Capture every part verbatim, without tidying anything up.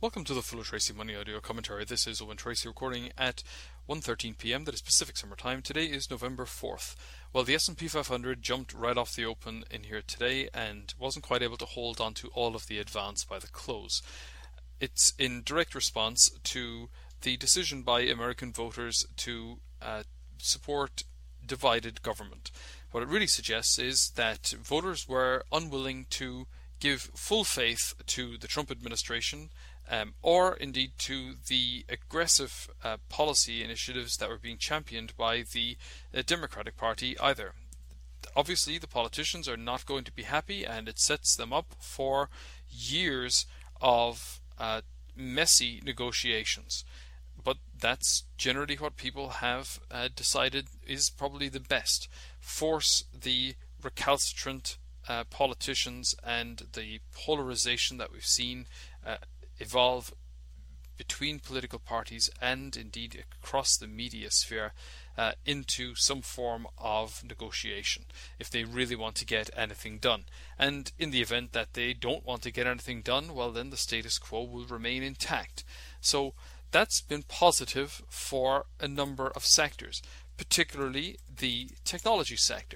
Welcome to the Full of Tracy Money audio commentary. This is Owen Tracy recording at one thirteen p m, that is Pacific Summer Time. Today is November fourth. Well, the S and P five hundred jumped right off the open in here today and wasn't quite able to hold on to all of the advance by the close. It's in direct response to the decision by American voters to uh, support divided government. What it really suggests is that voters were unwilling to give full faith to the Trump administration Um, or indeed to the aggressive uh, policy initiatives that were being championed by the uh, Democratic Party either. Obviously, the politicians are not going to be happy, and it sets them up for years of uh, messy negotiations. But that's generally what people have uh, decided is probably the best. Force the recalcitrant uh, politicians and the polarization that we've seen uh, evolve between political parties and indeed across the media sphere uh, into some form of negotiation if they really want to get anything done. And in the event that they don't want to get anything done, well, then the status quo will remain intact. So that's been positive for a number of sectors, particularly the technology sector.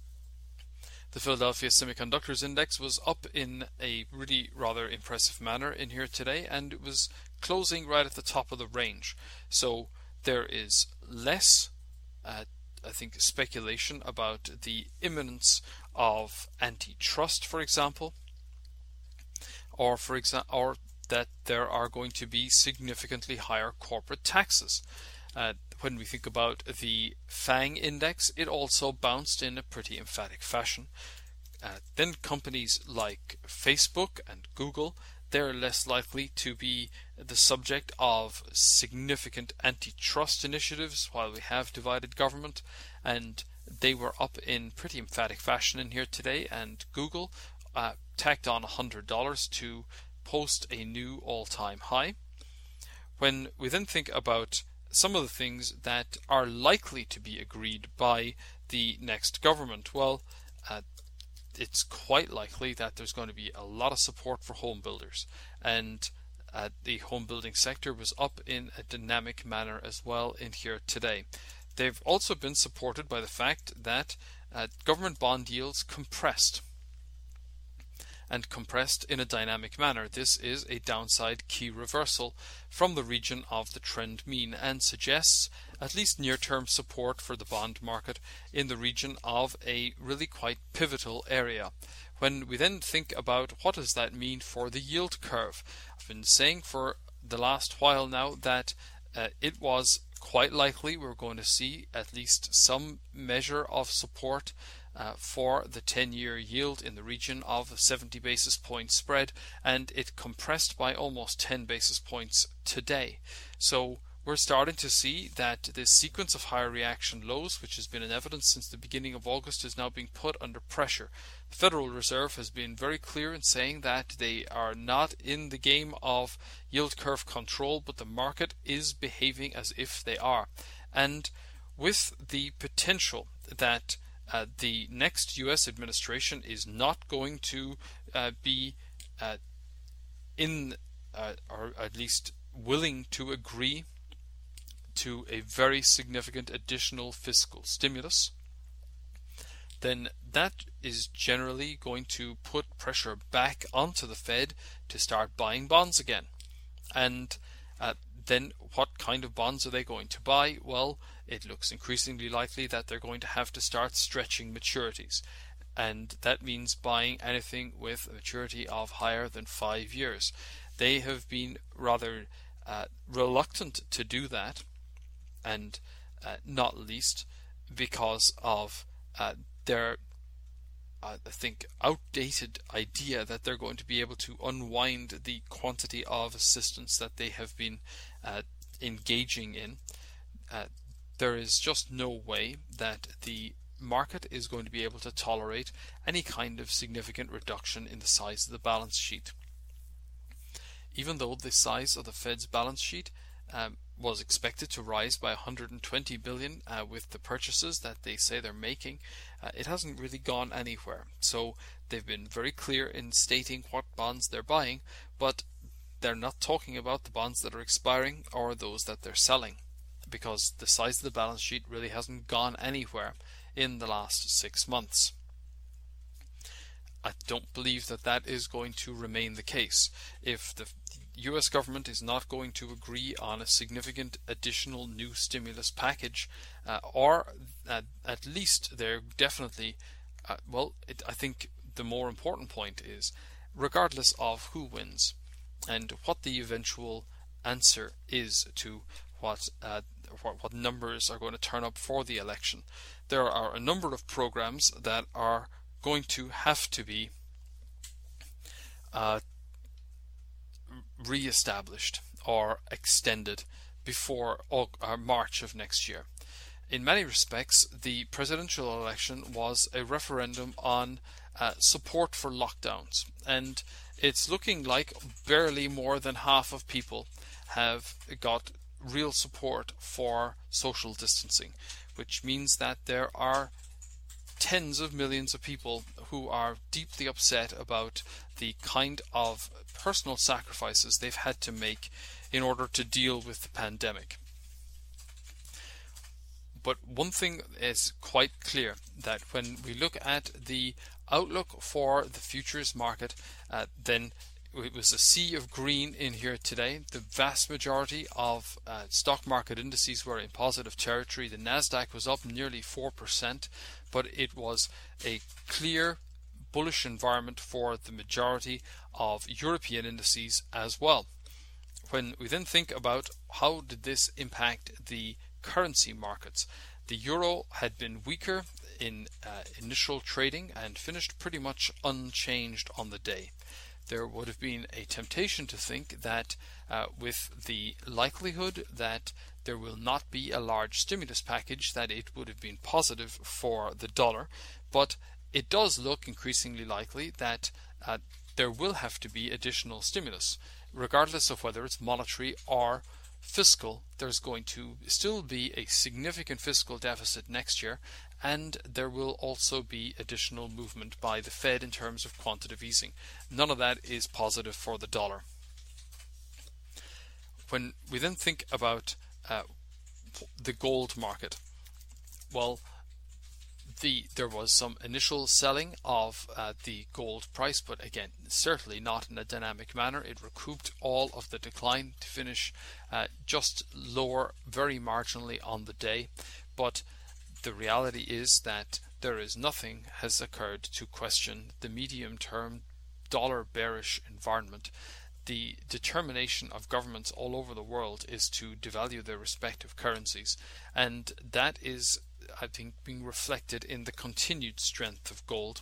The Philadelphia Semiconductors Index was up in a really rather impressive manner in here today, and it was closing right at the top of the range. So there is less, uh, I think, speculation about the imminence of antitrust, for example, or for example, or that there are going to be significantly higher corporate taxes. Uh, when we think about the FANG index, it also bounced in a pretty emphatic fashion. Uh, then companies like Facebook and Google, they're less likely to be the subject of significant antitrust initiatives while we have divided government, and they were up in pretty emphatic fashion in here today, and Google uh, tacked on one hundred dollars to post a new all-time high. When we then think about some of the things that are likely to be agreed by the next government, well, uh, it's quite likely that there's going to be a lot of support for home builders, and uh, the home building sector was up in a dynamic manner as well in here today. They've also been supported by the fact that uh, government bond yields compressed, and compressed in a dynamic manner. This is a downside key reversal from the region of the trend mean and suggests at least near-term support for the bond market in the region of a really quite pivotal area. When we then think about what does that mean for the yield curve, I've been saying for the last while now that uh, it was quite likely we're going to see at least some measure of support Uh, for the ten-year yield in the region of a seventy basis point spread, and it compressed by almost ten basis points today. So we're starting to see that this sequence of higher reaction lows, which has been in evidence since the beginning of August, is now being put under pressure. The Federal Reserve has been very clear in saying that they are not in the game of yield curve control, but the market is behaving as if they are. And with the potential that Uh, the next U S administration is not going to uh, be uh, in, uh, or at least willing to agree to a very significant additional fiscal stimulus, then that is generally going to put pressure back onto the Fed to start buying bonds again. And uh, then what kind of bonds are they going to buy? Well, it looks increasingly likely that they're going to have to start stretching maturities. And that means buying anything with a maturity of higher than five years. They have been rather uh, reluctant to do that, and uh, not least because of uh, their, uh, I think, outdated idea that they're going to be able to unwind the quantity of assistance that they have been uh, engaging in. Uh, there is just no way that the market is going to be able to tolerate any kind of significant reduction in the size of the balance sheet. Even though the size of the Fed's balance sheet um, was expected to rise by one hundred twenty billion dollars uh, with the purchases that they say they're making, uh, it hasn't really gone anywhere. So they've been very clear in stating what bonds they're buying, but they're not talking about the bonds that are expiring or those that they're selling, because the size of the balance sheet really hasn't gone anywhere in the last six months. I don't believe that that is going to remain the case. If the U S government is not going to agree on a significant additional new stimulus package, uh, or at, at least they're definitely, uh, well, it, I think the more important point is, regardless of who wins and what the eventual answer is to what, uh, what, what numbers are going to turn up for the election, there are a number of programs that are going to have to be uh, re-established or extended before uh, March of next year. In many respects, the presidential election was a referendum on uh, support for lockdowns, and it's looking like barely more than half of people have got real support for social distancing, which means that there are tens of millions of people who are deeply upset about the kind of personal sacrifices they've had to make in order to deal with the pandemic. But one thing is quite clear, that when we look at the outlook for the futures market, uh, then it was a sea of green in here today. The vast majority of uh, stock market indices were in positive territory. The Nasdaq was up nearly four percent, but it was a clear bullish environment for the majority of European indices as well. When we then think about how did this impact the currency markets, the euro had been weaker in uh, initial trading and finished pretty much unchanged on the day. There would have been a temptation to think that uh, with the likelihood that there will not be a large stimulus package, that it would have been positive for the dollar, but it does look increasingly likely that uh, there will have to be additional stimulus, regardless of whether it's monetary or fiscal. There's going to still be a significant fiscal deficit next year, and there will also be additional movement by the Fed in terms of quantitative easing. None of that is positive for the dollar. When we then think about uh, the gold market, well, the there was some initial selling of uh, the gold price, but again, certainly not in a dynamic manner. It recouped all of the decline to finish uh, just lower, very marginally on the day. But the reality is that there is nothing has occurred to question the medium-term dollar bearish environment. The determination of governments all over the world is to devalue their respective currencies, and that is, I think, being reflected in the continued strength of gold.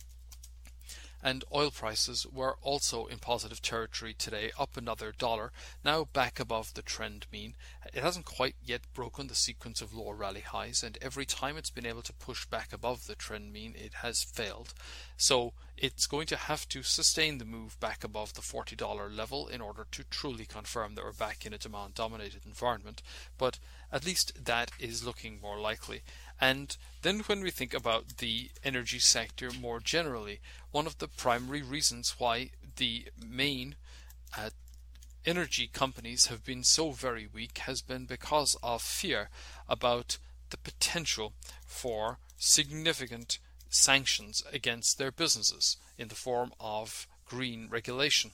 And oil prices were also in positive territory today, up another dollar, now back above the trend mean. It hasn't quite yet broken the sequence of lower rally highs, and every time it's been able to push back above the trend mean, it has failed. So it's going to have to sustain the move back above the forty dollar level in order to truly confirm that we're back in a demand-dominated environment. But at least that is looking more likely. And then when we think about the energy sector more generally, one of the primary reasons why the main uh, energy companies have been so very weak has been because of fear about the potential for significant sanctions against their businesses in the form of green regulation.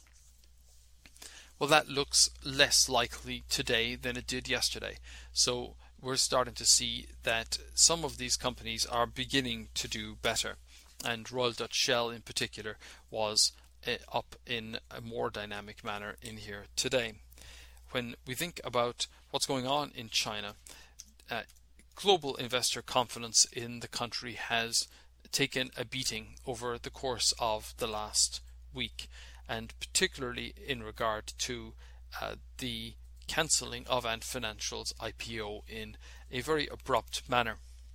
Well, that looks less likely today than it did yesterday. So we're starting to see that some of these companies are beginning to do better. And Royal Dutch Shell in particular was uh, up in a more dynamic manner in here today. When we think about what's going on in China, uh, global investor confidence in the country has taken a beating over the course of the last week, and particularly in regard to uh, the cancelling of Ant Financial's I P O in a very abrupt manner.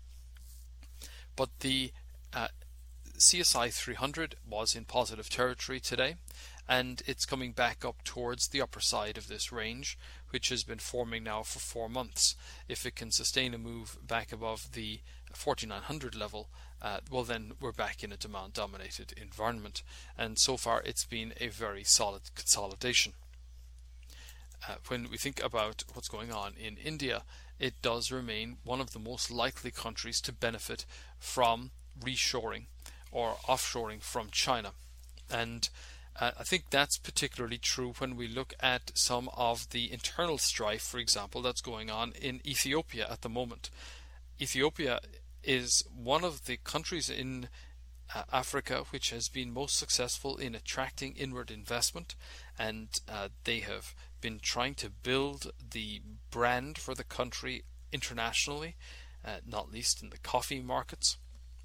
But the uh, C S I three hundred was in positive territory today, and it's coming back up towards the upper side of this range, which has been forming now for four months. If it can sustain a move back above the forty-nine hundred level, uh, well then we're back in a demand-dominated environment, and so far it's been a very solid consolidation. uh, when we think about what's going on in India, it does remain one of the most likely countries to benefit from reshoring or offshoring from China. And uh, I think that's particularly true when we look at some of the internal strife, for example, that's going on in Ethiopia at the moment. Ethiopia is one of the countries in uh, Africa which has been most successful in attracting inward investment, and uh, they have been trying to build the brand for the country internationally, uh, not least in the coffee markets.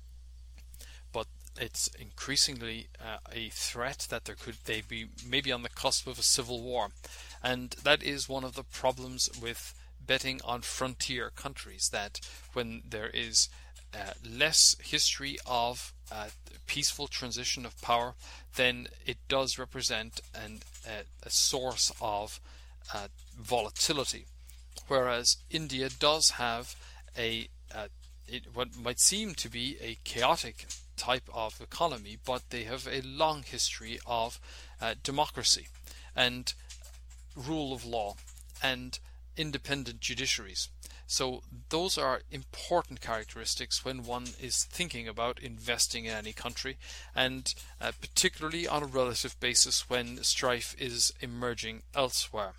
But it's increasingly uh, a threat that there could they be maybe on the cusp of a civil war, and that is one of the problems with betting on frontier countries, that when there is uh, less history of uh, peaceful transition of power, then it does represent an, uh, a source of uh, volatility. Whereas India does have a uh, it, what might seem to be a chaotic type of economy, but they have a long history of uh, democracy and rule of law and independent judiciaries. So those are important characteristics when one is thinking about investing in any country, and uh, particularly on a relative basis when strife is emerging elsewhere.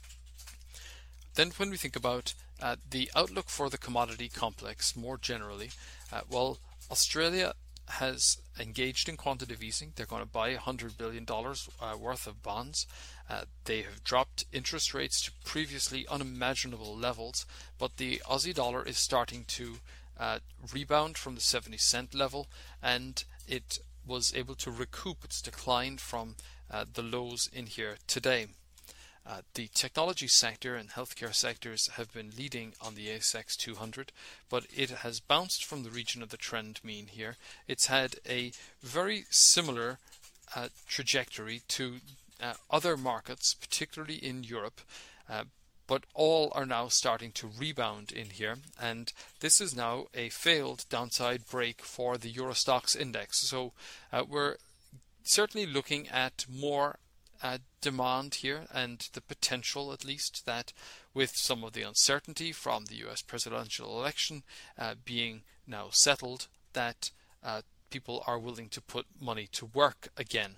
Then when we think about uh, the outlook for the commodity complex more generally, uh, well, Australia has engaged in quantitative easing. They're going to buy one hundred billion dollars uh, worth of bonds. Uh, they have dropped interest rates to previously unimaginable levels, but the Aussie dollar is starting to uh, rebound from the seventy cent level, and it was able to recoup its decline from uh, the lows in here today. Uh, the technology sector and healthcare sectors have been leading on the A S X two hundred, but it has bounced from the region of the trend mean here. It's had a very similar uh, trajectory to uh, other markets, particularly in Europe, uh, but all are now starting to rebound in here, and this is now a failed downside break for the Euro Stoxx index. So uh, we're certainly looking at more Uh, demand here, and the potential, at least, that with some of the uncertainty from the U S presidential election uh, being now settled, that uh, people are willing to put money to work again.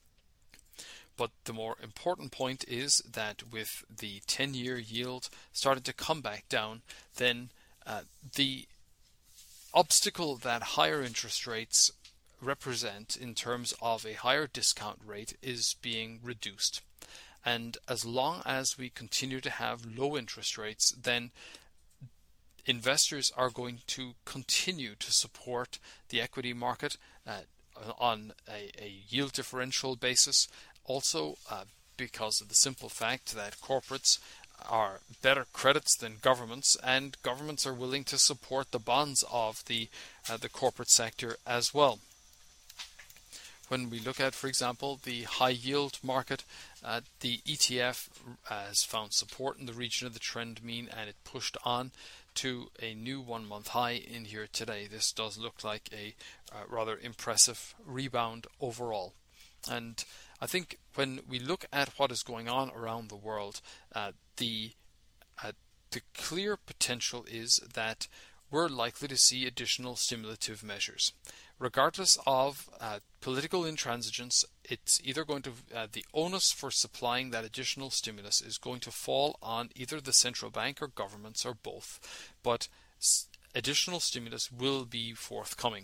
But the more important point is that with the ten-year yield starting to come back down, then uh, the obstacle that higher interest rates represent in terms of a higher discount rate is being reduced. And as long as we continue to have low interest rates, then investors are going to continue to support the equity market uh, on a, a yield differential basis. Also, uh, because of the simple fact that corporates are better credits than governments, and governments are willing to support the bonds of the uh, the corporate sector as well. When we look at, for example, the high yield market, uh, the E T F has found support in the region of the trend mean, and it pushed on to a new one month high in here today. This does look like a uh, rather impressive rebound overall. And I think when we look at what is going on around the world, uh, the uh, the clear potential is that we're likely to see additional stimulative measures. Regardless of uh, political intransigence, it's either going to, uh, the onus for supplying that additional stimulus is going to fall on either the central bank or governments or both, but s- additional stimulus will be forthcoming.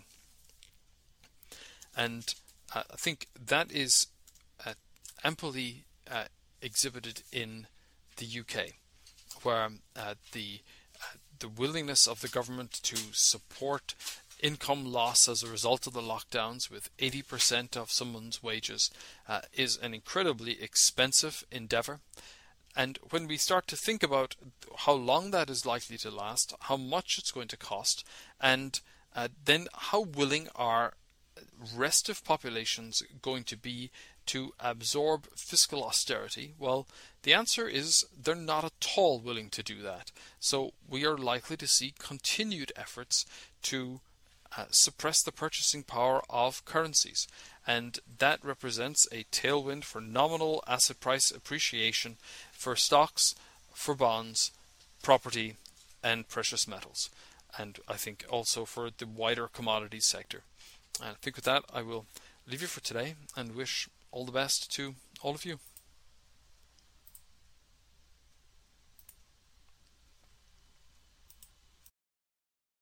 And uh, I think that is uh, amply uh, exhibited in the U K, where uh, the uh, the willingness of the government to support income loss as a result of the lockdowns with eighty percent of someone's wages uh, is an incredibly expensive endeavor. And when we start to think about how long that is likely to last, how much it's going to cost, and uh, then how willing are restive populations going to be to absorb fiscal austerity, well, the answer is they're not at all willing to do that. So we are likely to see continued efforts to uh, suppress the purchasing power of currencies, and that represents a tailwind for nominal asset price appreciation for stocks, for bonds, property, and precious metals, and I think also for the wider commodities sector. And I think with that I will leave you for today and wish all the best to all of you.